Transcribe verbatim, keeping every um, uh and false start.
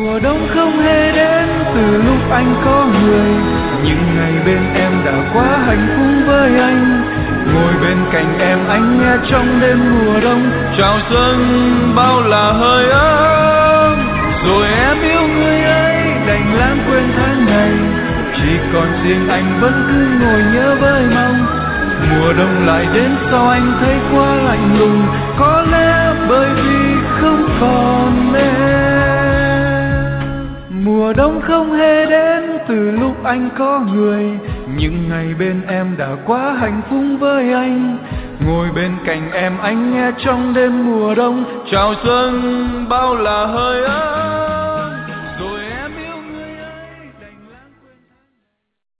Mùa đông không hề đến từ lúc anh có người, những ngày bên em đã quá hạnh phúc với anh. Ngồi bên cạnh em anh nghe trong đêm mùa đông chào xuân bao là hơi ấm. Rồi em yêu người ấy đành lãng quên tháng ngày, chỉ còn riêng anh vẫn cứ ngồi nhớ với mong. Mùa đông lại đến sao anh thấy quá lạnh lùng, có lẽ bởi vì không còn em. Mùa đông không hề đến từ lúc anh có người, những ngày bên em đã quá hạnh phúc với anh. Ngồi bên cạnh em anh nghe trong đêm mùa đông chào xuân bao là hơi ấm.